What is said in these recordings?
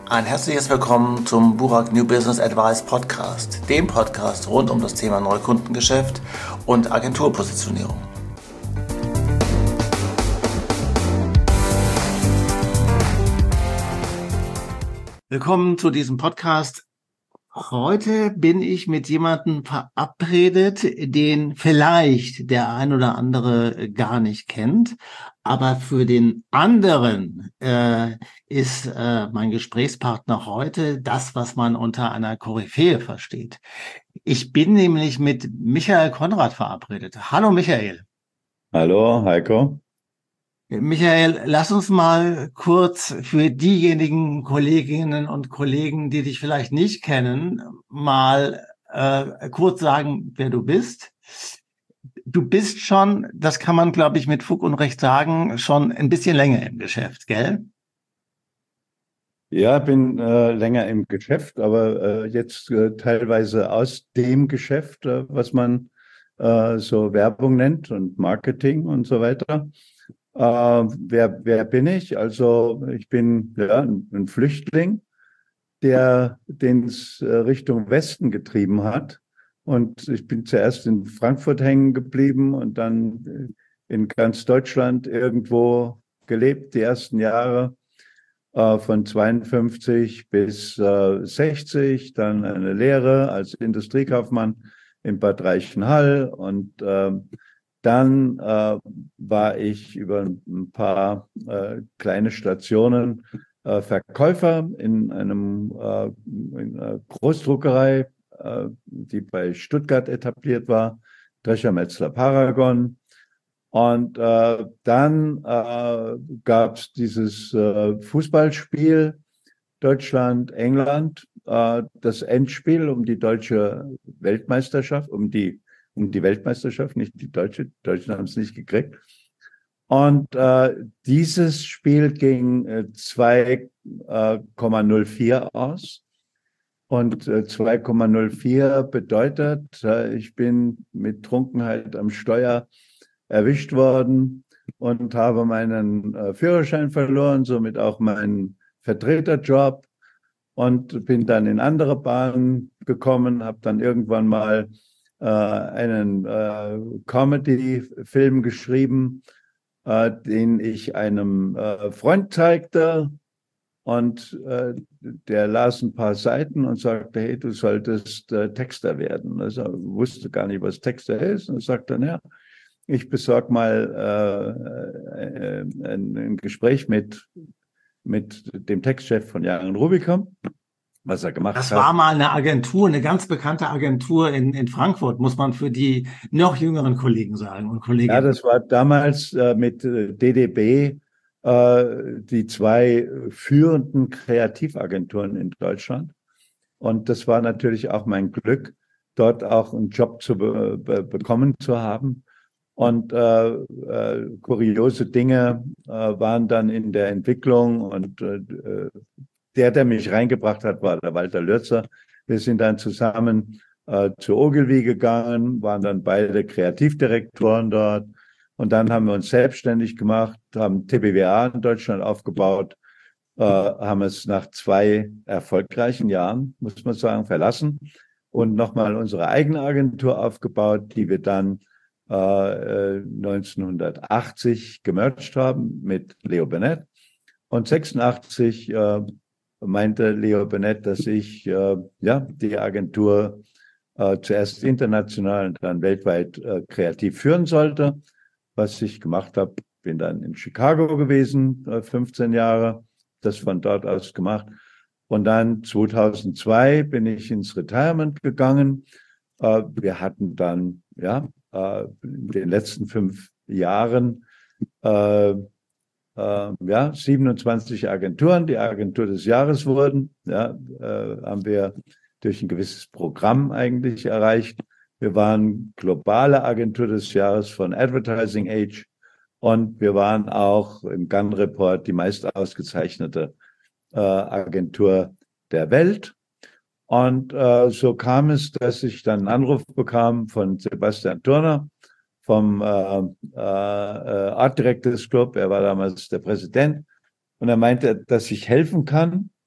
Ein herzliches Willkommen zum Burak New Business Advice Podcast, dem Podcast rund um das Thema Neukundengeschäft und Agenturpositionierung. Willkommen zu diesem Podcast. Heute bin ich mit jemandem verabredet, den vielleicht der ein oder andere gar nicht kennt, aber für den anderen ist mein Gesprächspartner heute das, was man unter einer Koryphäe versteht. Ich bin nämlich mit Michael Konrad verabredet. Hallo Michael. Hallo, Heiko. Michael, lass uns mal kurz für diejenigen Kolleginnen und Kollegen, die dich vielleicht nicht kennen, mal kurz sagen, wer du bist. Du bist schon, das kann man, glaube ich, mit Fug und Recht sagen, schon ein bisschen länger im Geschäft, gell? Ja, bin länger im Geschäft, aber jetzt teilweise aus dem Geschäft, was man so Werbung nennt und Marketing und so weiter. Wer bin ich? Also ich bin ein Flüchtling, der den es Richtung Westen getrieben hat. Und ich bin zuerst in Frankfurt hängen geblieben und dann in ganz Deutschland irgendwo gelebt, die ersten Jahre von 52 bis 60, dann eine Lehre als Industriekaufmann in Bad Reichenhall und dann war ich über ein paar kleine Stationen Verkäufer in einer Großdruckerei, die bei Stuttgart etabliert war, Drescher Metzler Paragon. Und dann gab es dieses Fußballspiel Deutschland, England, das Endspiel um die deutsche Weltmeisterschaft, um die Weltmeisterschaft, nicht die deutsche. Deutschen haben es nicht gekriegt. Und dieses Spiel ging 2,04 aus. Und 2,04 bedeutet, ich bin mit Trunkenheit am Steuer erwischt worden und habe meinen Führerschein verloren, somit auch meinen Vertreterjob und bin dann in andere Bahnen gekommen, habe dann irgendwann mal einen Comedy-Film geschrieben, den ich einem Freund zeigte und der las ein paar Seiten und sagte, hey, du solltest Texter werden. Also wusste gar nicht, was Texter ist und sagte dann, ja, ich besorge mal ein Gespräch mit dem Textchef von Young Rubicam, was er gemacht Das hat. war mal eine Agentur, eine ganz bekannte Agentur in Frankfurt, muss man für die noch jüngeren Kollegen sagen und Ja, Kolleginnen. das war damals mit DDB die zwei führenden Kreativagenturen in Deutschland. Und das war natürlich auch mein Glück, dort auch einen Job bekommen zu haben. Und kuriose Dinge waren dann in der Entwicklung und der mich reingebracht hat, war der Walter Lürzer. Wir sind dann zusammen zu Ogilvy gegangen, waren dann beide Kreativdirektoren dort. Und dann haben wir uns selbstständig gemacht, haben TBWA in Deutschland aufgebaut, haben es nach 2 erfolgreichen Jahren, muss man sagen, verlassen und nochmal unsere eigene Agentur aufgebaut, die wir dann 1980 gemerged haben mit Leo Burnett. Und 86 meinte Leo Burnett, dass ich die Agentur zuerst international und dann weltweit kreativ führen sollte, was ich gemacht habe. Bin dann in Chicago gewesen, 15 Jahre, das von dort aus gemacht. Und dann 2002 bin ich ins Retirement gegangen. Wir hatten dann in den letzten 5 Jahren 27 Agenturen, die Agentur des Jahres wurden, haben wir durch ein gewisses Programm eigentlich erreicht. Wir waren globale Agentur des Jahres von Advertising Age und wir waren auch im Gunn Report die meist ausgezeichnete Agentur der Welt. Und so kam es, dass ich dann einen Anruf bekam von Sebastian Turner, vom Art Directors Club. Er war damals der Präsident und er meinte, dass ich helfen kann,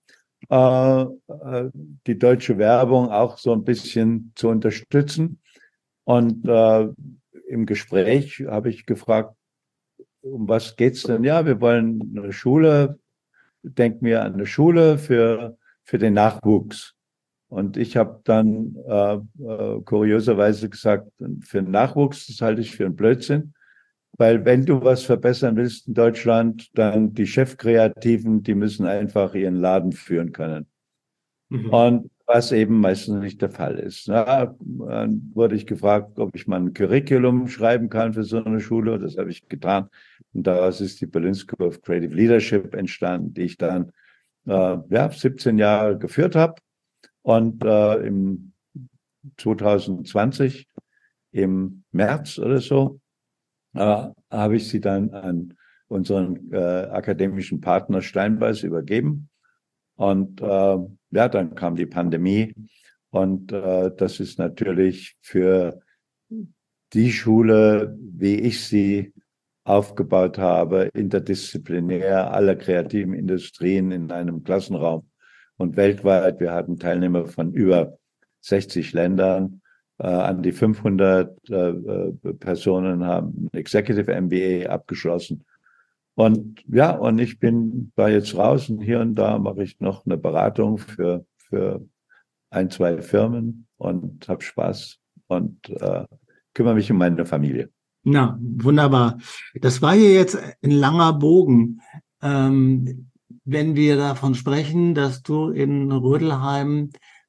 die deutsche Werbung auch so ein bisschen zu unterstützen. Und im Gespräch habe ich gefragt, um was geht's denn? Ja, wir wollen eine Schule, denken wir an eine Schule für den Nachwuchs. Und ich habe dann kurioserweise gesagt, für den Nachwuchs, das halte ich für einen Blödsinn, weil wenn du was verbessern willst in Deutschland, dann die Chefkreativen, die müssen einfach ihren Laden führen können. Und was eben meistens nicht der Fall ist. Na, dann wurde ich gefragt, ob ich mal ein Curriculum schreiben kann für so eine Schule. Das habe ich getan. Und daraus ist die Berlin School of Creative Leadership entstanden, die ich dann 17 Jahre geführt habe. Und im 2020, im März oder so, habe ich sie dann an unseren akademischen Partner Steinbeis übergeben. Und dann kam die Pandemie. Und das ist natürlich für die Schule, wie ich sie aufgebaut habe, interdisziplinär, aller kreativen Industrien in einem Klassenraum und weltweit. Wir hatten Teilnehmer von über 60 Ländern, an die 500 Personen haben ein Executive MBA abgeschlossen. Und ich bin da jetzt raus und hier und da mache ich noch eine Beratung für ein, zwei Firmen und habe Spaß und kümmere mich um meine Familie. Na, wunderbar. Das war hier jetzt ein langer Bogen. Wenn wir davon sprechen, dass du in Rödelheim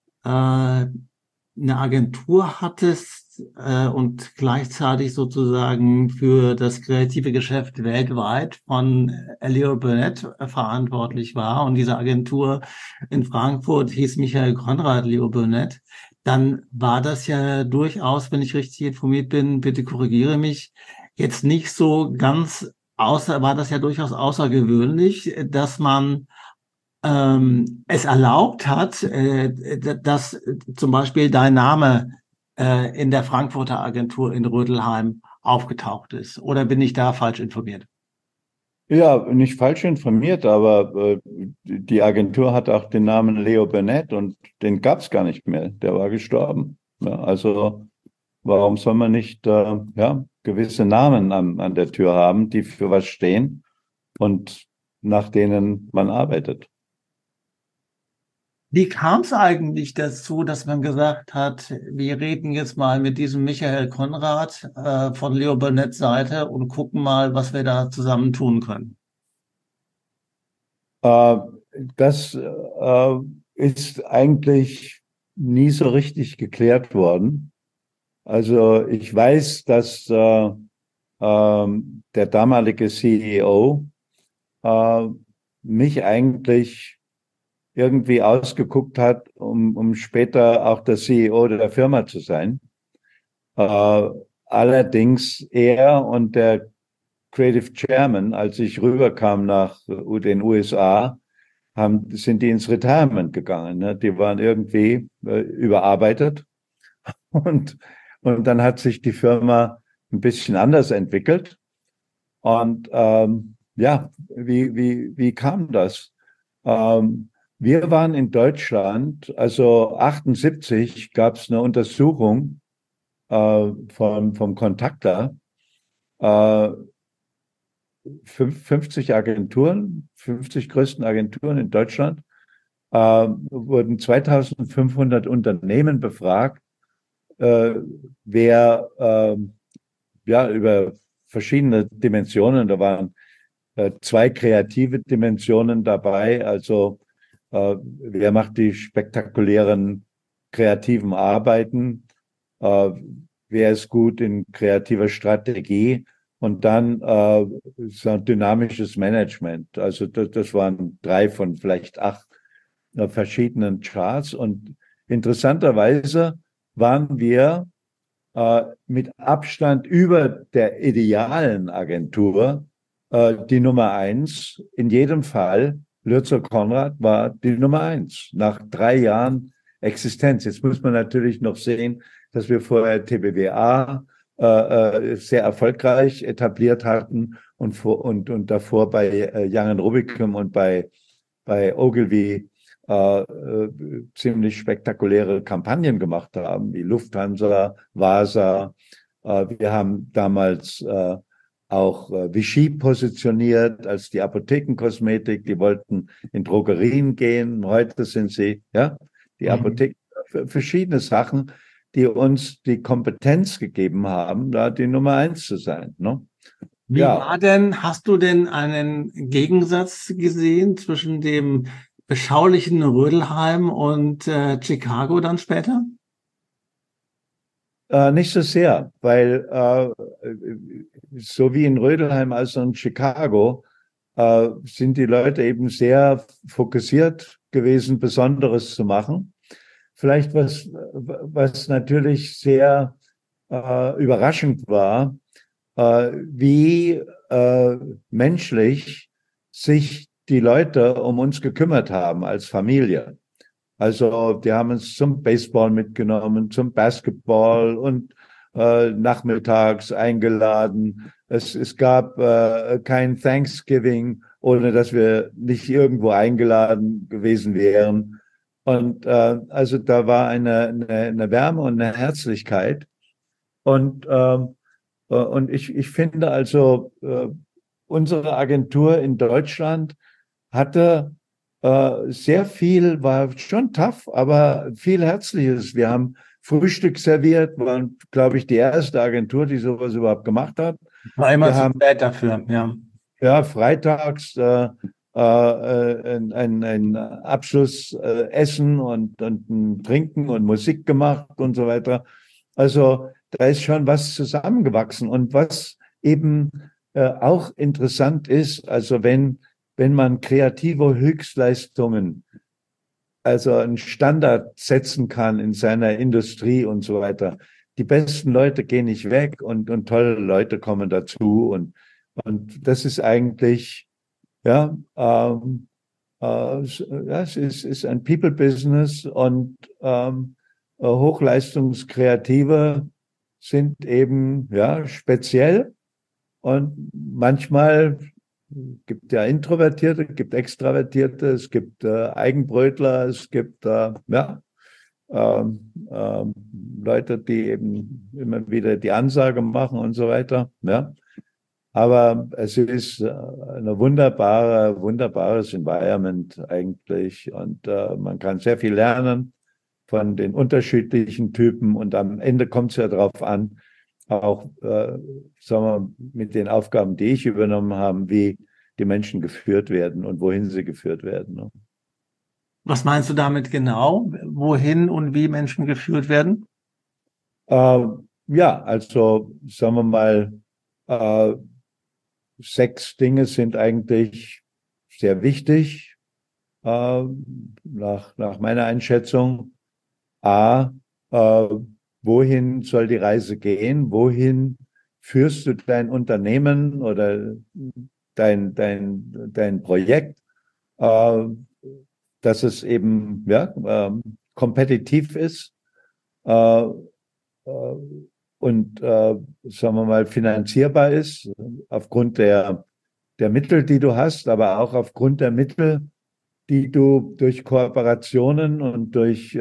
eine Agentur hattest und gleichzeitig sozusagen für das kreative Geschäft weltweit von Leo Burnett verantwortlich war und diese Agentur in Frankfurt hieß Michael Konrad Leo Burnett, dann war das ja durchaus, wenn ich richtig informiert bin, bitte korrigiere mich, jetzt nicht so ganz war das ja durchaus außergewöhnlich, dass man es erlaubt hat, dass zum Beispiel dein Name in der Frankfurter Agentur in Rödelheim aufgetaucht ist. Oder bin ich da falsch informiert? Ja, nicht falsch informiert, aber die Agentur hat auch den Namen Leo Burnett und den gab es gar nicht mehr. Der war gestorben. Ja, also warum soll man nicht gewisse Namen an der Tür haben, die für was stehen und nach denen man arbeitet? Wie kam es eigentlich dazu, dass man gesagt hat, wir reden jetzt mal mit diesem Michael Konrad von Leo Burnetts Seite und gucken mal, was wir da zusammen tun können? Äh, Das ist eigentlich nie so richtig geklärt worden. Also ich weiß, dass der damalige CEO mich eigentlich irgendwie ausgeguckt hat, um später auch der CEO der Firma zu sein. Allerdings er und der Creative Chairman, als ich rüberkam nach den USA, sind die ins Retirement gegangen. Ne? Die waren irgendwie überarbeitet und dann hat sich die Firma ein bisschen anders entwickelt. Und wie kam das? Wir waren in Deutschland, also 78 gab es eine Untersuchung vom Contacta, 50 Agenturen, 50 größten Agenturen in Deutschland, wurden 2500 Unternehmen befragt, wer über verschiedene Dimensionen, da waren zwei kreative Dimensionen dabei, also wer macht die spektakulären kreativen Arbeiten, wer ist gut in kreativer Strategie und dann so ein dynamisches Management. Also das waren 3 von vielleicht 8 verschiedenen Charts und interessanterweise waren wir mit Abstand über der idealen Agentur die Nummer 1. In jedem Fall, Lürzer Konrad war die Nummer 1 nach 3 Jahren Existenz. Jetzt muss man natürlich noch sehen, dass wir vorher TBWA sehr erfolgreich etabliert hatten und davor bei Young & Rubicam und bei Ogilvy ziemlich spektakuläre Kampagnen gemacht haben, wie Lufthansa, Vasa. Wir haben damals auch Vichy positioniert als die Apothekenkosmetik. Die wollten in Drogerien gehen. Heute sind sie, ja, die Apotheken, verschiedene Sachen, die uns die Kompetenz gegeben haben, da die Nummer eins zu sein. Ne? Wie war denn, hast du denn einen Gegensatz gesehen zwischen dem beschaulichen Rödelheim und Chicago dann später? Nicht so sehr, weil so wie in Rödelheim als auch in Chicago sind die Leute eben sehr fokussiert gewesen, Besonderes zu machen. Vielleicht was natürlich sehr überraschend war, wie menschlich sich die Leute um uns gekümmert haben als Familie. Also die haben uns zum Baseball mitgenommen, zum Basketball und nachmittags eingeladen. Es gab kein Thanksgiving, ohne dass wir nicht irgendwo eingeladen gewesen wären. Und also da war eine Wärme und eine Herzlichkeit. Und ich finde also, unsere Agentur in Deutschland hatte sehr viel, war schon tough, aber viel Herzliches. Wir haben Frühstück serviert, waren, glaube ich, die erste Agentur, die sowas überhaupt gemacht hat. War immer Wir zu haben spät dafür, ja. ja freitags ein Abschluss Essen und ein Trinken und Musik gemacht und so weiter. Also da ist schon was zusammengewachsen. Und was eben auch interessant ist, also wenn man kreative Höchstleistungen, also einen Standard setzen kann in seiner Industrie und so weiter. Die besten Leute gehen nicht weg und tolle Leute kommen dazu. Und das ist eigentlich, ja, ja, es ist ein People-Business und Hochleistungskreative sind eben, ja, speziell und manchmal gibt ja Introvertierte, gibt Extravertierte, es gibt Eigenbrötler, es gibt ja, Leute, die eben immer wieder die Ansage machen und so weiter. Ja. Aber es ist eine wunderbares Environment eigentlich und man kann sehr viel lernen von den unterschiedlichen Typen und am Ende kommt es ja darauf an, auch sagen wir, mit den Aufgaben, die ich übernommen habe, wie die Menschen geführt werden und wohin sie geführt werden. Ne? Was meinst du damit genau? Wohin und wie Menschen geführt werden? Äh, ja, also sagen wir mal, äh, 6 Dinge sind eigentlich sehr wichtig äh, nach meiner Einschätzung. A, äh, wohin soll die Reise gehen? Wohin führst du dein Unternehmen oder dein Projekt, äh, dass es eben ja, kompetitiv ist äh, äh, und sagen wir mal finanzierbar ist aufgrund der Mittel, die du hast, aber auch aufgrund der Mittel, die du durch Kooperationen und durch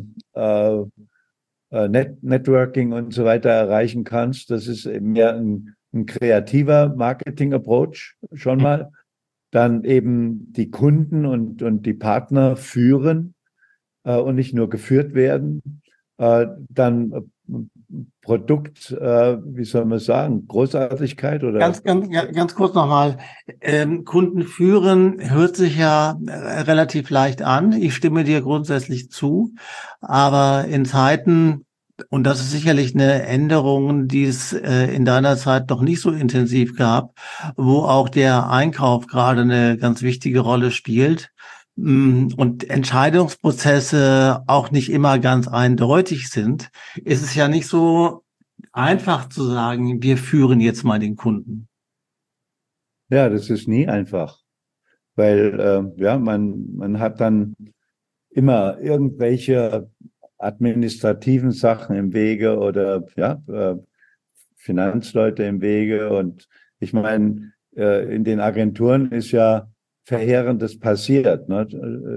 Networking und so weiter erreichen kannst. Das ist eben mehr ein kreativer Marketing-Approach schon mal. Dann eben die Kunden und die Partner führen und nicht nur geführt werden. Dann Produkt, wie soll man sagen, Großartigkeit oder? Ganz kurz nochmal. Kunden führen hört sich ja relativ leicht an. Ich stimme dir grundsätzlich zu. Aber in Zeiten, und das ist sicherlich eine Änderung, die es in deiner Zeit noch nicht so intensiv gab, wo auch der Einkauf gerade eine ganz wichtige Rolle spielt, und Entscheidungsprozesse auch nicht immer ganz eindeutig sind, ist es ja nicht so einfach zu sagen, wir führen jetzt mal den Kunden. Ja, das ist nie einfach, weil ja, man hat dann immer irgendwelche administrativen Sachen im Wege oder ja, Finanzleute im Wege. Und ich meine, in den Agenturen ist ja Verheerendes passiert. Ne?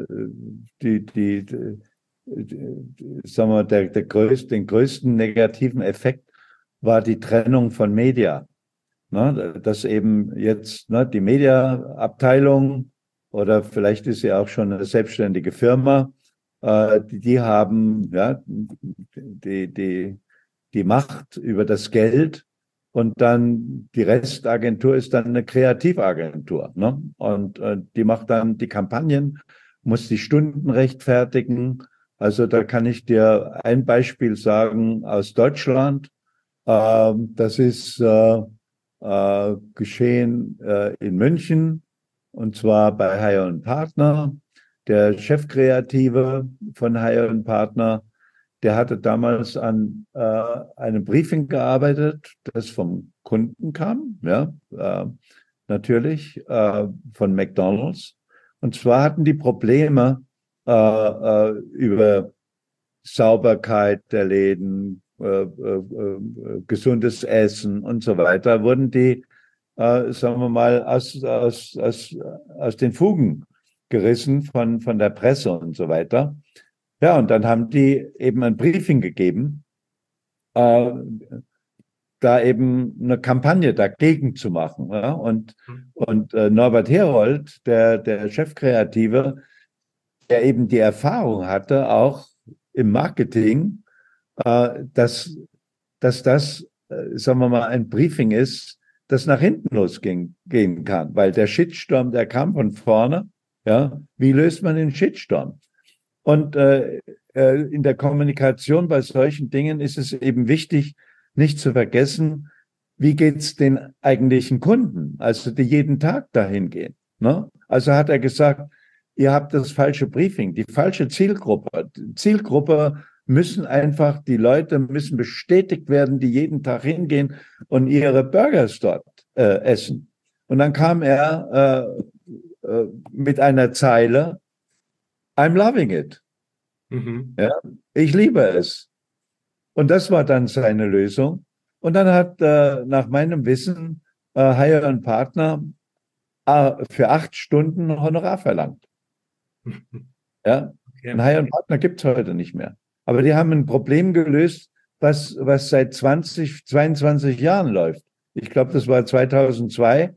Sagen wir, den größten negativen Effekt war die Trennung von Media. Ne? Dass eben jetzt die Media-Abteilung oder vielleicht ist sie auch schon eine selbstständige Firma, die haben die Macht über das Geld und dann die Restagentur ist dann eine Kreativagentur. Ne? Und die macht dann die Kampagnen, muss die Stunden rechtfertigen. Also da kann ich dir ein Beispiel sagen aus Deutschland. Das ist geschehen in München und zwar bei Hire & Partner. Der Chefkreative von Hire & Partner, der hatte damals an einem Briefing gearbeitet, das vom Kunden kam, ja, natürlich, von McDonald's. Und zwar hatten die Probleme über Sauberkeit der Läden, gesundes Essen und so weiter, wurden die, sagen wir mal, aus den Fugen gerissen von der Presse und so weiter. Ja, und dann haben die eben ein Briefing gegeben, da eben eine Kampagne dagegen zu machen. Ja? Und Norbert Herold, der Chefkreative, der eben die Erfahrung hatte, auch im Marketing, dass das, sagen wir mal, ein Briefing ist, das nach hinten losgehen kann. Weil der Shitstorm, der kam von vorne. Ja, wie löst man den Shitstorm? Und in der Kommunikation bei solchen Dingen ist es eben wichtig, nicht zu vergessen, wie geht's den eigentlichen Kunden, also die jeden Tag dahin gehen. Ne? Also hat er gesagt, ihr habt das falsche Briefing, die falsche Zielgruppe. Die Zielgruppe müssen einfach, die Leute müssen bestätigt werden, die jeden Tag hingehen und ihre Burgers dort essen. Und dann kam er mit einer Zeile, I'm loving it. Mhm. Ja, ich liebe es. Und das war dann seine Lösung. Und dann hat nach meinem Wissen Hire & Partner für 8 Stunden Honorar verlangt. Ja, Okay. und Hire & Partner gibt es heute nicht mehr. Aber die haben ein Problem gelöst, was seit 22 Jahren läuft. Ich glaube, das war 2002.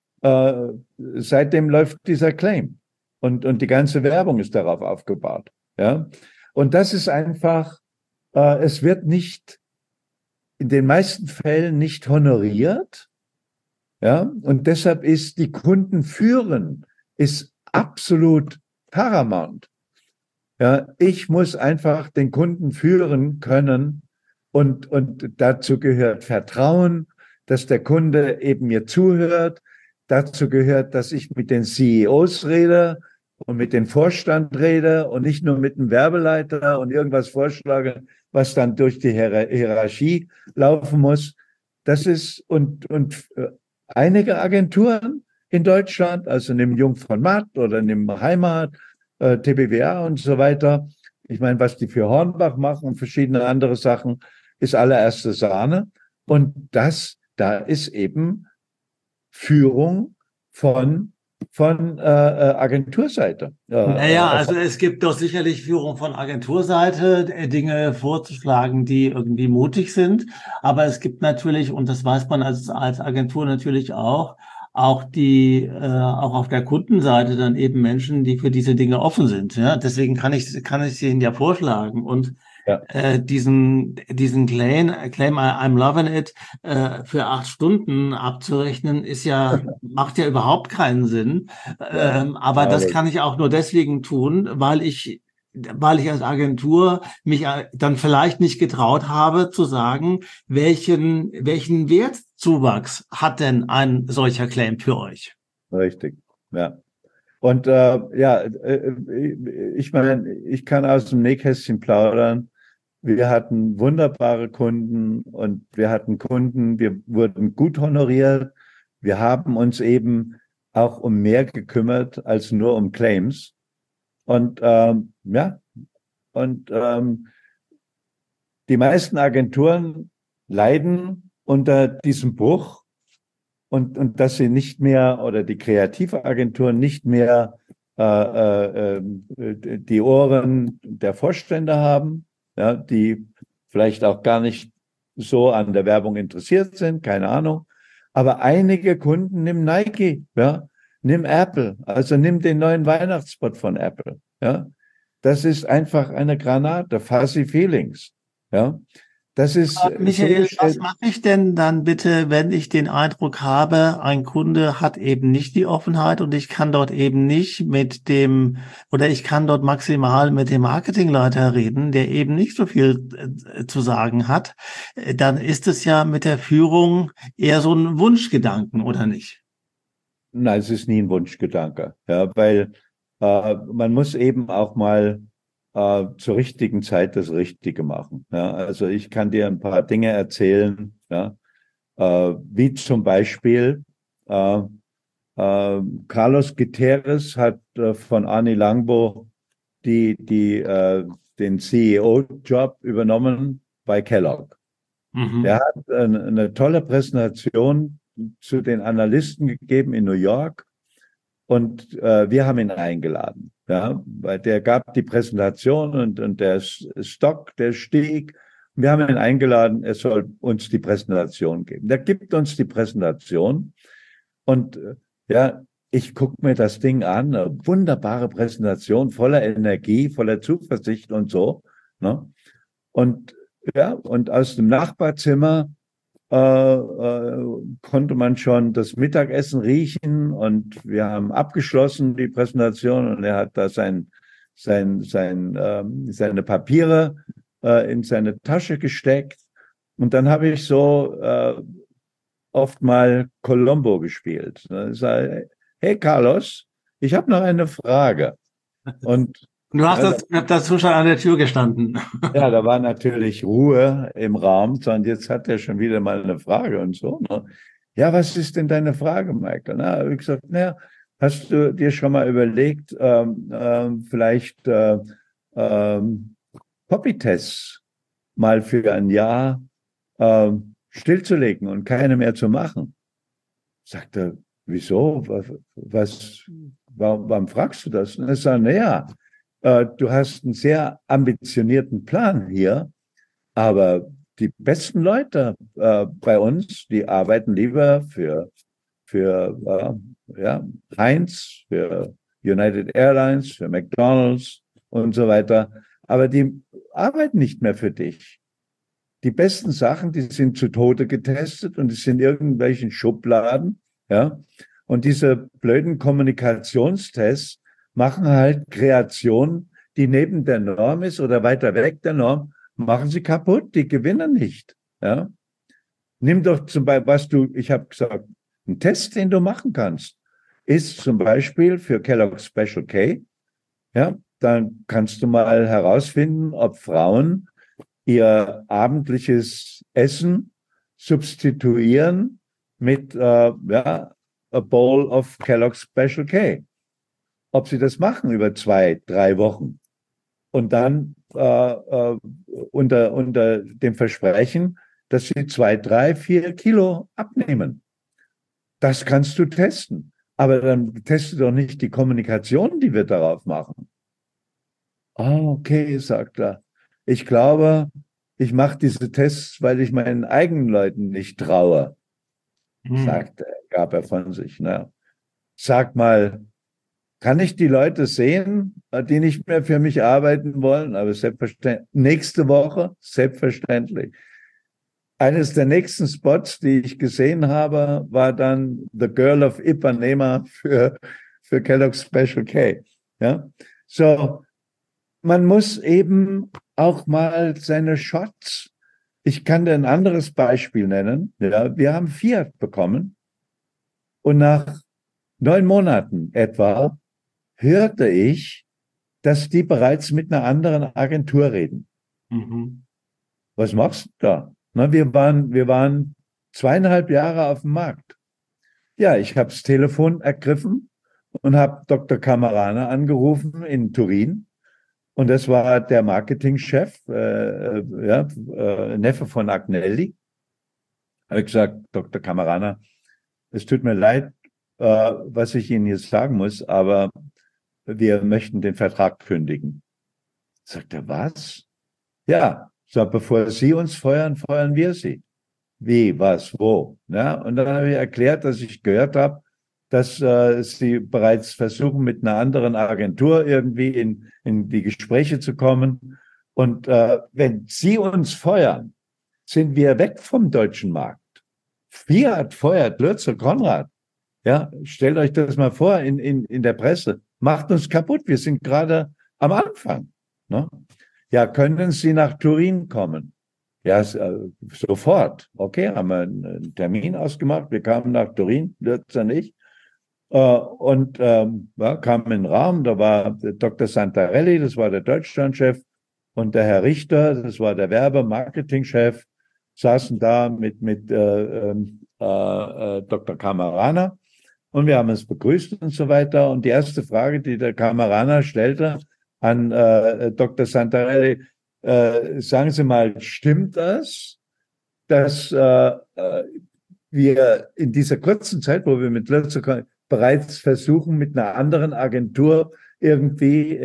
Seitdem läuft dieser Claim. Und die ganze Werbung ist darauf aufgebaut. Ja, und das ist einfach, es wird nicht, in den meisten Fällen nicht honoriert. Ja, und deshalb ist die Kunden führen, ist absolut paramount. Ja, ich muss einfach den Kunden führen können und dazu gehört Vertrauen, dass der Kunde eben mir zuhört. Dazu gehört, dass ich mit den CEOs rede und mit dem Vorstand rede und nicht nur mit dem Werbeleiter und irgendwas vorschlage, was dann durch die Hierarchie laufen muss. Das ist und einige Agenturen in Deutschland, also nimm Jung von Matt oder nimm Heimat, TBWA und so weiter. Ich meine, was die für Hornbach machen und verschiedene andere Sachen, ist allererste Sahne. Und da ist eben Führung von Agenturseite. Naja, also es gibt doch sicherlich Führung von Agenturseite, Dinge vorzuschlagen, die irgendwie mutig sind. Aber es gibt natürlich, und das weiß man als Agentur natürlich auch auch auf der Kundenseite dann eben Menschen, die für diese Dinge offen sind. Ja, deswegen kann ich sie Ihnen ja vorschlagen. Und Ja, diesen Claim I'm loving it, für 8 Stunden abzurechnen, macht ja überhaupt keinen Sinn. ja, Aber das aber kann ich auch nur deswegen tun, weil ich als Agentur mich dann vielleicht nicht getraut habe zu sagen, welchen Wertzuwachs hat denn ein solcher Claim für euch? richtig. Ja. Und ich meine, ich kann aus dem Nähkästchen plaudern. Wir hatten wunderbare Kunden und wir hatten Kunden, wir wurden gut honoriert. Wir haben uns eben auch um mehr gekümmert als nur um Claims. Und und die meisten Agenturen leiden unter diesem Bruch und dass sie nicht mehr oder die Kreativagenturen nicht mehr die Ohren der Vorstände haben, ja, die vielleicht auch gar nicht so an der Werbung interessiert sind, keine Ahnung. Aber einige Kunden, nimm Nike, ja, nimm Apple, also nimm den neuen Weihnachtsspot von Apple, ja. Das ist einfach eine Granate, Fuzzy Feelings, ja. Das ist so Michael, was gestellt. mache ich denn dann bitte, wenn ich den Eindruck habe, ein Kunde hat eben nicht die Offenheit und ich kann dort eben nicht mit dem, oder ich kann dort maximal mit dem Marketingleiter reden, der eben nicht so viel zu sagen hat, dann ist es ja mit der Führung eher so ein Wunschgedanken, oder nicht? Nein, es ist nie ein Wunschgedanke, ja, weil man muss eben auch mal zur richtigen Zeit das Richtige machen. Ja. Also ich kann dir ein paar Dinge erzählen, ja, wie zum Beispiel äh, Carlos Gutierrez hat von Arnie Langbo den CEO-Job übernommen bei Kellogg. Der Mhm. hat eine tolle Präsentation zu den Analysten gegeben in New York und wir haben ihn eingeladen. Ja, weil der gab die Präsentation und der Stock, der stieg. Wir haben ihn eingeladen, er soll uns die Präsentation geben. Der gibt uns die Präsentation und ja, ich gucke mir das Ding an, eine wunderbare Präsentation, voller Energie, voller Zuversicht und so. Ne? Und ja, und aus dem Nachbarzimmer konnte man schon das Mittagessen riechen und wir haben abgeschlossen die Präsentation und er hat da seine Papiere in seine Tasche gesteckt und dann habe ich so oft mal Colombo gespielt. Ich sage, hey Carlos, ich habe noch eine Frage und Du hast ja, das, dazu schon an der Tür gestanden. ja, da war natürlich Ruhe im Raum, sondern jetzt hat er schon wieder mal eine Frage und so. Ne? Ja, was ist denn deine Frage, Michael? Na, habe ich gesagt, naja, hast du dir schon mal überlegt, vielleicht Copytests mal für ein Jahr stillzulegen und keine mehr zu machen? Sagt er, wieso? Warum fragst du das? Und er sagt, naja, du hast einen sehr ambitionierten Plan hier, aber die besten Leute bei uns, die arbeiten lieber für ja, Heinz, für United Airlines, für McDonald's und so weiter. Aber die arbeiten nicht mehr für dich. Die besten Sachen, die sind zu Tode getestet und die sind in irgendwelchen Schubladen. Ja. Und diese blöden Kommunikationstests machen halt Kreation, die neben der Norm ist oder weiter weg der Norm, machen sie kaputt. Die gewinnen nicht. Ja. Nimm doch zum Beispiel, ich habe gesagt, ein Test, den du machen kannst, ist zum Beispiel für Kellogg's Special K. Ja, dann kannst du mal herausfinden, ob Frauen ihr abendliches Essen substituieren mit ja, a bowl of Kellogg's Special K. Ob sie das machen über 2, 3 Wochen und dann unter dem Versprechen, dass sie 2, 3, 4 Kilo abnehmen. Das kannst du testen. Aber dann teste doch nicht die Kommunikation, die wir darauf machen. Ah, okay, sagt er. Ich glaube, ich mache diese Tests, weil ich meinen eigenen Leuten nicht traue, Hm. sagte er, gab er von sich. Ne? Sag mal, kann ich die Leute sehen, die nicht mehr für mich arbeiten wollen? Aber selbstverständlich, nächste Woche, selbstverständlich. Eines der nächsten Spots, die ich gesehen habe, war dann The Girl of Ipanema für Kellogg's Special K. Ja? So, man muss eben auch mal seine Shots. Ich kann dir ein anderes Beispiel nennen. Ja, wir haben Fiat bekommen und nach 9 Monaten etwa hörte ich, dass die bereits mit einer anderen Agentur reden. Mhm. Was machst du da? Na, wir waren 2,5 Jahre auf dem Markt. Ja, ich habe das Telefon ergriffen und habe Dr. Camarana angerufen in Turin. Und das war der Marketingchef, Neffe von Agnelli. Habe ich gesagt, Dr. Camarana, es tut mir leid, was ich Ihnen jetzt sagen muss, aber wir möchten den Vertrag kündigen. Sagt er, was? Ja, sagt, bevor Sie uns feuern, feuern wir Sie. Wie, was, wo? Ja, und dann habe ich erklärt, dass ich gehört habe, dass Sie bereits versuchen, mit einer anderen Agentur irgendwie in die Gespräche zu kommen. Und wenn Sie uns feuern, sind wir weg vom deutschen Markt. Fiat feuert Lutz und Konrad. Ja, stellt euch das mal vor in der Presse. Macht uns kaputt. Wir sind gerade am Anfang. Ne? Ja, können Sie nach Turin kommen? Ja, sofort. Okay, haben wir einen Termin ausgemacht. Wir kamen nach Turin, Lutz und ich. Und ja, kamen in den Raum. Da war Dr. Santarelli, das war der Deutschlandchef. Und der Herr Richter, das war der Werbe-Marketing-Chef, saßen da mit Dr. Camarana. Und wir haben uns begrüßt und so weiter. Und die erste Frage, die der Camarana stellte an Dr. Santarelli, sagen Sie mal, stimmt das, dass wir in dieser kurzen Zeit, wo wir mit Lutz bereits versuchen, mit einer anderen Agentur irgendwie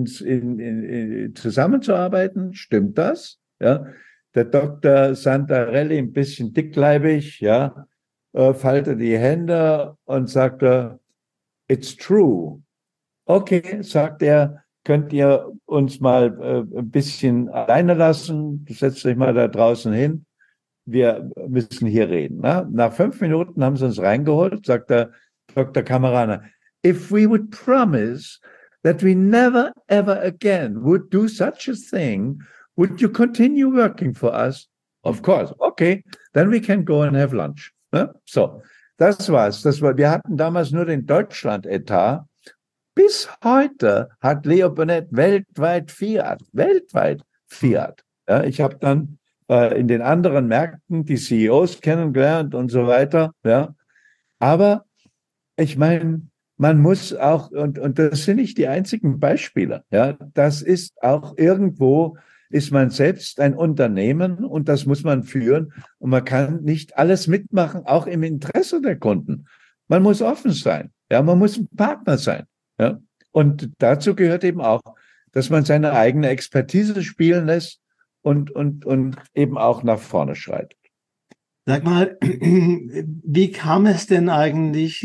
zusammenzuarbeiten? Stimmt das? Ja. Der Dr. Santarelli, ein bisschen dickleibig, ja, faltete die Hände und sagte, it's true. Okay, sagt er, könnt ihr uns mal ein bisschen alleine lassen? Setzt euch mal da draußen hin. Wir müssen hier reden. Na? Nach 5 Minuten haben sie uns reingeholt, sagt der Dr. Camarana, if we would promise that we never ever again would do such a thing, would you continue working for us? Of course. Okay, then we can go and have lunch. Ne? So, das war's. Wir hatten damals nur den Deutschland-Etat. Bis heute hat Leo Burnett weltweit Fiat. Ja, ich habe dann in den anderen Märkten die CEOs kennengelernt und so weiter. Ja. Aber ich meine, man muss auch, und das sind nicht die einzigen Beispiele. Ja, das ist auch irgendwo, ist man selbst ein Unternehmen und das muss man führen. Und man kann nicht alles mitmachen, auch im Interesse der Kunden. Man muss offen sein. Ja, man muss ein Partner sein. Ja. Und dazu gehört eben auch, dass man seine eigene Expertise spielen lässt und eben auch nach vorne schreitet. Sag mal, wie kam es denn eigentlich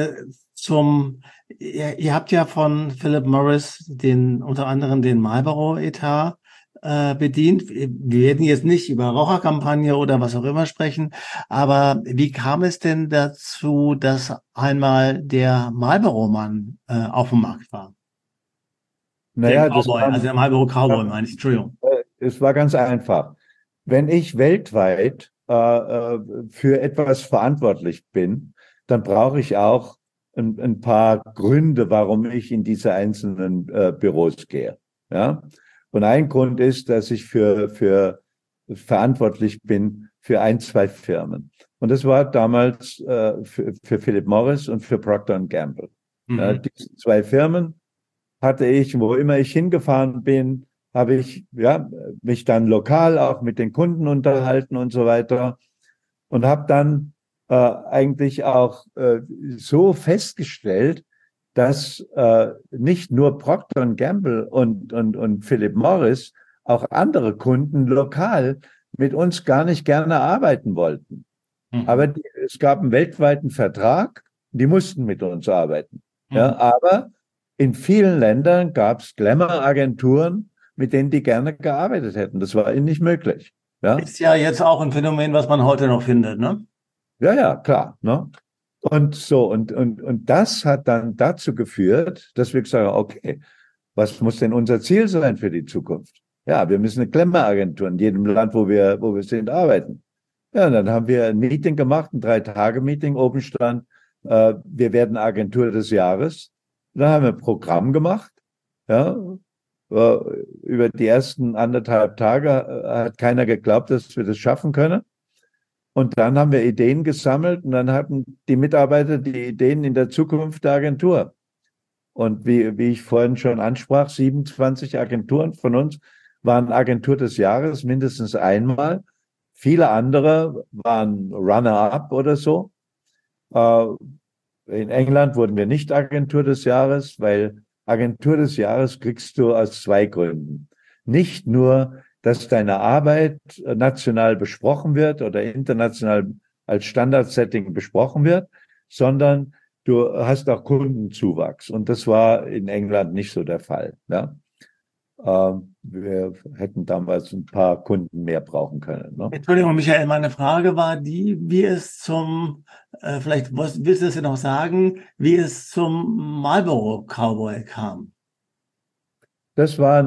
ihr habt ja von Philip Morris unter anderem den Marlboro-Etat bedient. Wir werden jetzt nicht über Raucherkampagne oder was auch immer sprechen, aber wie kam es denn dazu, dass einmal der Marlboro-Mann auf dem Markt war? Naja, Also der Marlboro Cowboy, meine ich, Entschuldigung. Es war ganz einfach. Wenn ich weltweit für etwas verantwortlich bin, dann brauche ich auch ein paar Gründe, warum ich in diese einzelnen Büros gehe. Ja? Und ein Grund ist, dass ich für verantwortlich bin für 2 Firmen. Und das war damals für Philip Morris und für Procter & Gamble. Mhm. Diese 2 Firmen hatte ich, wo immer ich hingefahren bin, habe ich mich dann lokal auch mit den Kunden unterhalten und so weiter und habe dann eigentlich auch so festgestellt, dass nicht nur Procter & Gamble und Philip Morris, auch andere Kunden lokal mit uns gar nicht gerne arbeiten wollten. Mhm. Aber es gab einen weltweiten Vertrag, die mussten mit uns arbeiten. Mhm. Ja, aber in vielen Ländern gab es Glamour-Agenturen, mit denen die gerne gearbeitet hätten. Das war ihnen nicht möglich. Ja? Ist ja jetzt auch ein Phänomen, was man heute noch findet, ne? Ja, klar. Ne? Und so, und das hat dann dazu geführt, dass wir gesagt haben, okay, was muss denn unser Ziel sein für die Zukunft? Ja, wir müssen eine Glamour-Agentur in jedem Land, wo wir sind, arbeiten. Ja, und dann haben wir ein Meeting gemacht, ein 3-Tage-Meeting, oben stand, wir werden Agentur des Jahres. Dann haben wir ein Programm gemacht, ja, über die ersten 1,5 Tage hat keiner geglaubt, dass wir das schaffen können. Und dann haben wir Ideen gesammelt und dann hatten die Mitarbeiter die Ideen in der Zukunft der Agentur. Und wie ich vorhin schon ansprach, 27 Agenturen von uns waren Agentur des Jahres mindestens einmal. Viele andere waren Runner-up oder so. Äh, in England wurden wir nicht Agentur des Jahres, weil Agentur des Jahres kriegst du aus zwei Gründen. Nicht nur, dass deine Arbeit national besprochen wird oder international als Standardsetting besprochen wird, sondern du hast auch Kundenzuwachs. Und das war in England nicht so der Fall. Ja? Wir hätten damals ein paar Kunden mehr brauchen können. Ne? Entschuldigung, Michael, meine Frage war die, wie es vielleicht willst du es ja noch sagen, wie es zum Marlboro Cowboy kam. Das war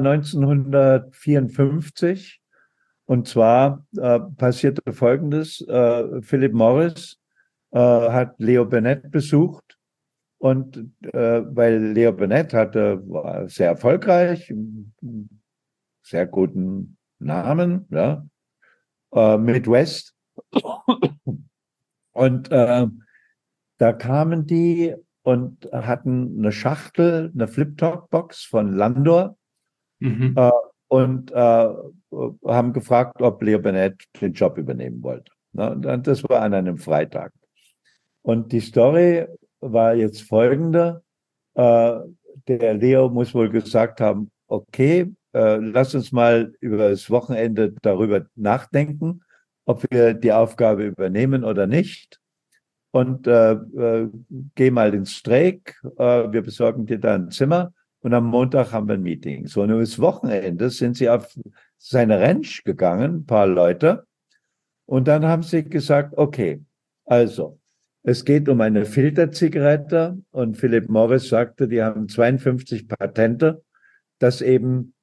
1954. Und zwar passierte Folgendes. Philip Morris hat Leo Burnett besucht. Und weil Leo Burnett war sehr erfolgreich, sehr guten Namen, ja, Midwest. Und da kamen die und hatten eine Schachtel, eine Flip-Top-Box von Landor Mhm. und haben gefragt, ob Leo Burnett den Job übernehmen wollte. Ne? Und das war an einem Freitag. Und die Story war jetzt folgende. Der Leo muss wohl gesagt haben, okay, lass uns mal über das Wochenende darüber nachdenken, ob wir die Aufgabe übernehmen oder nicht. Und geh mal ins Streik, wir besorgen dir da ein Zimmer und am Montag haben wir ein Meeting. So, und übers Wochenende sind sie auf seine Ranch gegangen, ein paar Leute, und dann haben sie gesagt, okay, also, es geht um eine Filterzigarette und Philip Morris sagte, die haben 52 Patente, dass eben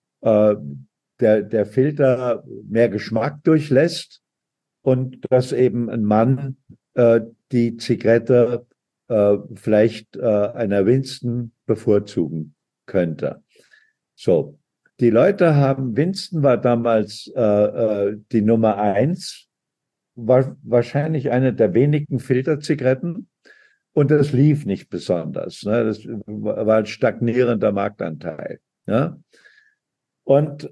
der Filter mehr Geschmack durchlässt und dass eben ein Mann die Zigarette vielleicht einer Winston bevorzugen könnte. So, die Leute haben, Winston war damals die Nummer eins, war wahrscheinlich eine der wenigen Filterzigaretten und das lief nicht besonders. Ne? Das war ein stagnierender Marktanteil. Ja? Und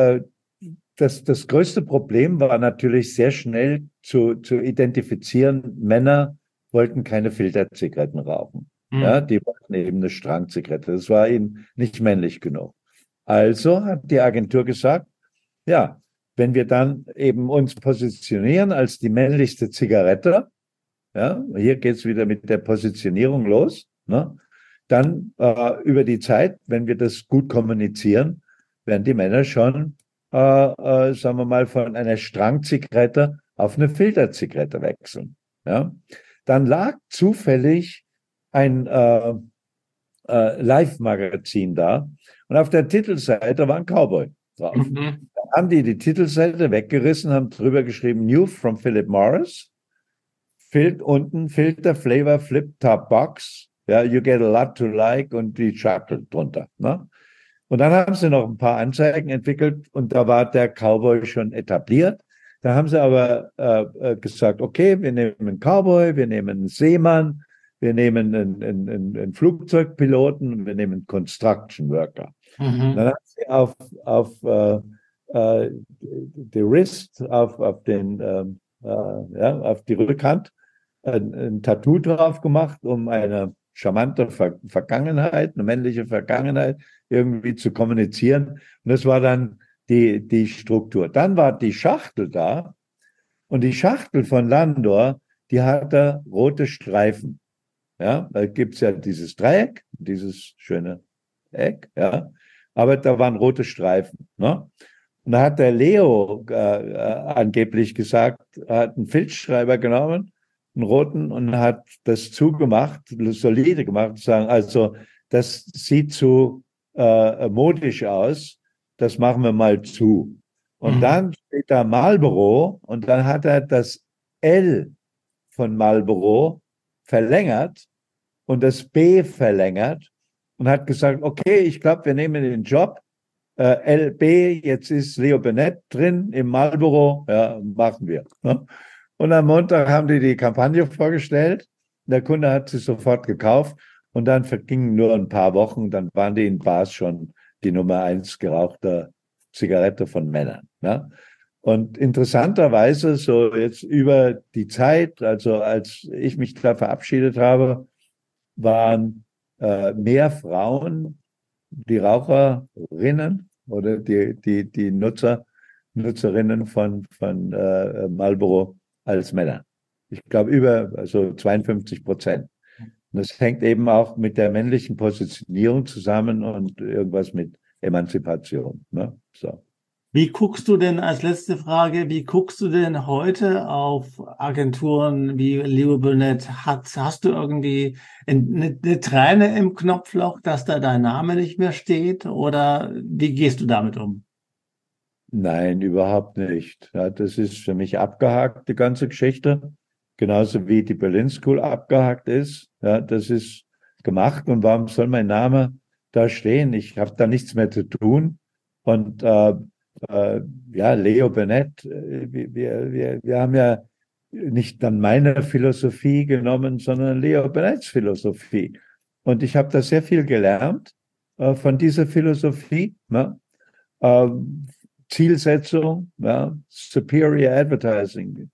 das größte Problem war natürlich sehr schnell zu identifizieren, Männer wollten keine Filterzigaretten rauchen. Ja, Mhm. die wollten eben eine Strangzigarette. Das war ihnen nicht männlich genug. Also hat die Agentur gesagt, ja, wenn wir dann eben uns positionieren als die männlichste Zigarette, ja, hier geht es wieder mit der Positionierung los, ne? Dann über die Zeit, wenn wir das gut kommunizieren, werden die Männer schon, sagen wir mal, von einer Strangzigarette auf eine Filterzigarette wechseln. Ja? Dann lag zufällig ein Live-Magazin da und auf der Titelseite war ein Cowboy drauf. Mhm. Dann haben die Titelseite weggerissen, haben drüber geschrieben, New from Philip Morris, unten Filter, Flavor, Flip, Top Box, ja, you get a lot to like und die Schachtel drunter. Ne? Und dann haben sie noch ein paar Anzeigen entwickelt und da war der Cowboy schon etabliert. Da haben sie aber gesagt, okay, wir nehmen einen Cowboy, wir nehmen einen Seemann, wir nehmen einen Flugzeugpiloten, wir nehmen einen Construction Worker. Und dann Mhm. haben sie auf die Wrist, ja, auf die Rückhand ein Tattoo drauf gemacht, um eine charmante Vergangenheit, eine männliche Vergangenheit irgendwie zu kommunizieren. Und das war dann die Struktur. Dann war die Schachtel da und die Schachtel von Landor, die hatte rote Streifen. Ja, da gibt's ja dieses Dreieck, dieses schöne Eck, ja, aber da waren rote Streifen. Ne? Und da hat der Leo angeblich gesagt, er hat einen Filzschreiber genommen, einen roten, und hat das zugemacht, solide gemacht, sagen, also das sieht zu modisch aus, das machen wir mal zu. Und Mhm. dann steht da Marlboro und dann hat er das L von Marlboro verlängert und das B verlängert und hat gesagt, okay, ich glaube, wir nehmen den Job. LB, jetzt ist Leo Burnett drin im Marlboro, ja, machen wir. Ne? Und am Montag haben die Kampagne vorgestellt. Der Kunde hat sie sofort gekauft und dann vergingen nur ein paar Wochen, dann waren die in Bars schon die Nummer eins gerauchte Zigarette von Männern. Ne? Und interessanterweise, so jetzt über die Zeit, also als ich mich da verabschiedet habe, waren mehr Frauen, die Raucherinnen oder die Nutzerinnen von Marlboro als Männer. Ich glaube also 52%. Und das hängt eben auch mit der männlichen Positionierung zusammen und irgendwas mit Emanzipation. Ne? So. Wie guckst du denn, als letzte Frage, wie guckst du denn heute auf Agenturen wie Leo Burnett? Hast du irgendwie eine Träne im Knopfloch, dass da dein Name nicht mehr steht? Oder wie gehst du damit um? Nein, überhaupt nicht. Ja, das ist für mich abgehakt, die ganze Geschichte. Genauso wie die Berlin School abgehakt ist. Ja, das ist gemacht. Und warum soll mein Name da stehen? Ich habe da nichts mehr zu tun. Und ja, Leo Burnett, wir haben ja nicht dann meine Philosophie genommen, sondern Leo Burnett's Philosophie. Und ich habe da sehr viel gelernt von dieser Philosophie. Ne? Ähm, Zielsetzung, ja, Superior Advertising,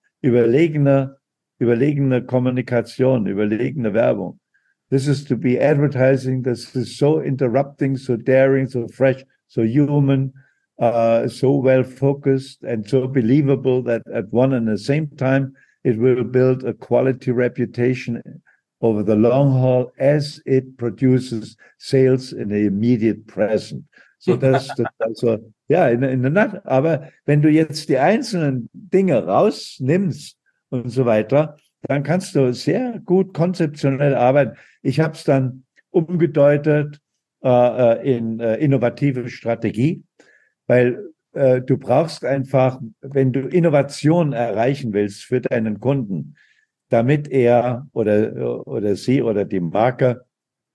überlegene Kommunikation, überlegene Werbung. This is to be advertising that is so interrupting, so daring, so fresh, so human, so well focused and so believable that at one and the same time it will build a quality reputation over the long haul as it produces sales in the immediate present. So das also, ja, in der Nacht. Aber wenn du jetzt die einzelnen Dinge rausnimmst und so weiter, dann kannst du sehr gut konzeptionell arbeiten. Ich habe es dann umgedeutet in innovative Strategie, weil du brauchst einfach, wenn du Innovation erreichen willst für deinen Kunden, damit er oder sie oder die Marke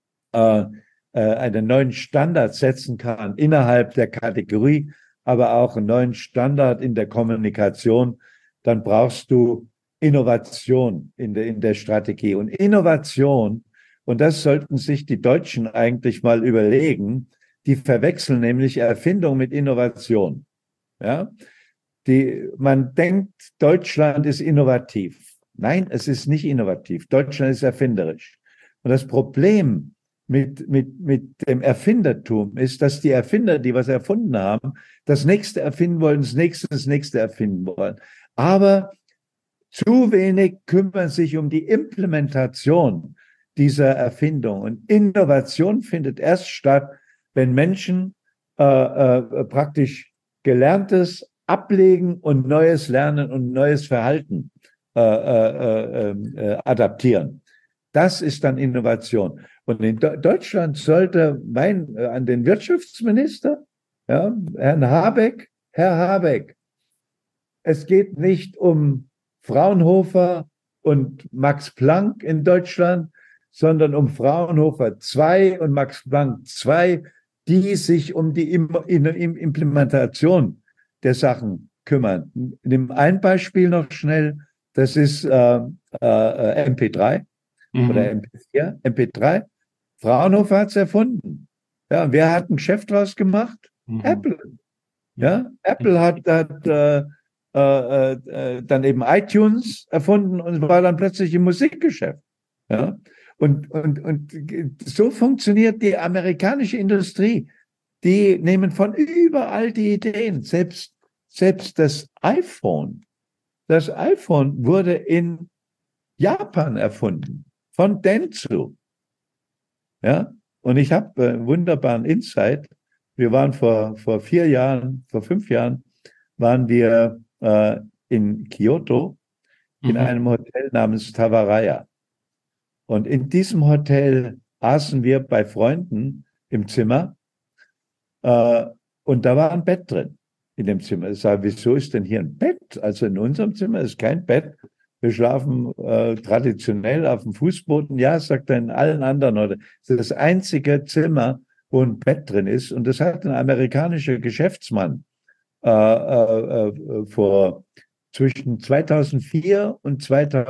einen neuen Standard setzen kann innerhalb der Kategorie, aber auch einen neuen Standard in der Kommunikation, dann brauchst du Innovation in der Strategie. Und Innovation, und das sollten sich die Deutschen eigentlich mal überlegen, die verwechseln nämlich Erfindung mit Innovation. Ja? Man denkt, Deutschland ist innovativ. Nein, es ist nicht innovativ. Deutschland ist erfinderisch. Und das Problem mit dem Erfindertum ist, dass die Erfinder, die was erfunden haben, das nächste erfinden wollen, das nächste erfinden wollen. Aber zu wenig kümmern sich um die Implementation dieser Erfindung. Und Innovation findet erst statt, wenn Menschen praktisch Gelerntes ablegen und Neues lernen und neues Verhalten adaptieren. Das ist dann Innovation. Und in Deutschland sollte an den Wirtschaftsminister, ja, Herr Habeck, es geht nicht um Fraunhofer und Max Planck in Deutschland, sondern um Fraunhofer 2 und Max Planck 2, die sich um die Implementation der Sachen kümmern. Nimm ein Beispiel noch schnell, das ist MP3 oder MP4, MP3. Fraunhofer hat es erfunden. Ja, und wer hat ein Geschäft draus gemacht? Apple. Ja, Apple hat dann eben iTunes erfunden und war dann plötzlich im Musikgeschäft. Ja, und so funktioniert die amerikanische Industrie. Die nehmen von überall die Ideen. Selbst das iPhone wurde in Japan erfunden, von Dentsu. Ja, und ich habe einen wunderbaren Insight. Wir waren vor 5 Jahren, waren wir in Kyoto in einem Hotel namens Tavaraya. Und in diesem Hotel aßen wir bei Freunden im Zimmer und da war ein Bett drin in dem Zimmer. Ich sage, wieso ist denn hier ein Bett? Also in unserem Zimmer ist kein Bett. Wir schlafen traditionell auf dem Fußboden. Ja, sagt er, in allen anderen. Oder das ist das einzige Zimmer, wo ein Bett drin ist. Und das hat ein amerikanischer Geschäftsmann vor zwischen 2004 und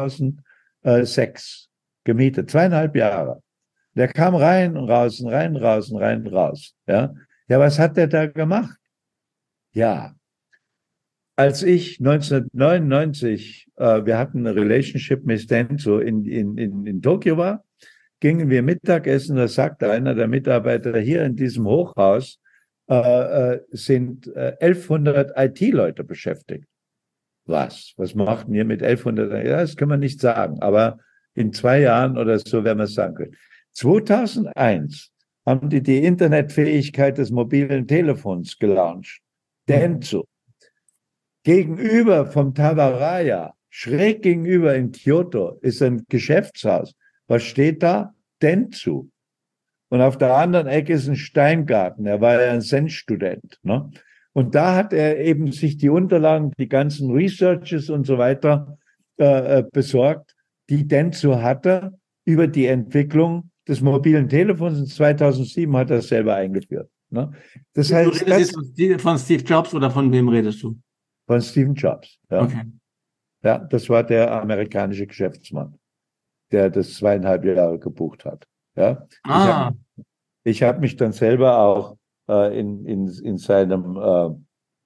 2006 gemietet. 2,5 Jahre. Der kam rein und raus, rein, raus, rein, raus. Ja, was hat der da gemacht? Ja, als ich 1999, wir hatten eine Relationship mit Dentsu in Tokio war, gingen wir Mittagessen, da sagte einer der Mitarbeiter, hier in diesem Hochhaus sind 1100 IT-Leute beschäftigt. Was? Was macht ihr mit 1100? Ja, das können wir nicht sagen, aber in 2 Jahren oder so werden wir es sagen können. 2001 haben die Internetfähigkeit des mobilen Telefons gelauncht. Dentsu. Gegenüber vom Tawaraya, schräg gegenüber in Kyoto, ist ein Geschäftshaus. Was steht da? Dentsu. Und auf der anderen Ecke ist ein Steingarten. Er war ja ein Zen-Student, ne? Und da hat er eben sich die Unterlagen, die ganzen Researches und so weiter besorgt, die Dentsu hatte über die Entwicklung des mobilen Telefons. In 2007 hat er es selber eingeführt. Ne? Das heißt, du redest jetzt von Steve Jobs oder von wem redest du? Von Steve Jobs. Ja. Okay. Ja, das war der amerikanische Geschäftsmann, der das 2,5 Jahre gebucht hat. Ja. Ich hab mich dann selber auch in seinem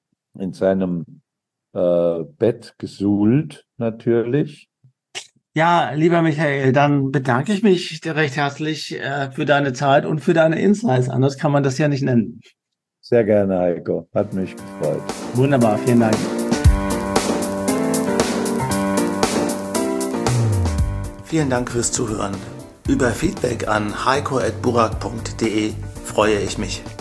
Bett gesuhlt, natürlich. Ja, lieber Michael, dann bedanke ich mich recht herzlich für deine Zeit und für deine Insights. Anders kann man das ja nicht nennen. Sehr gerne, Heiko. Hat mich gefreut. Wunderbar, vielen Dank. Vielen Dank fürs Zuhören. Über Feedback an heiko@burak.de freue ich mich.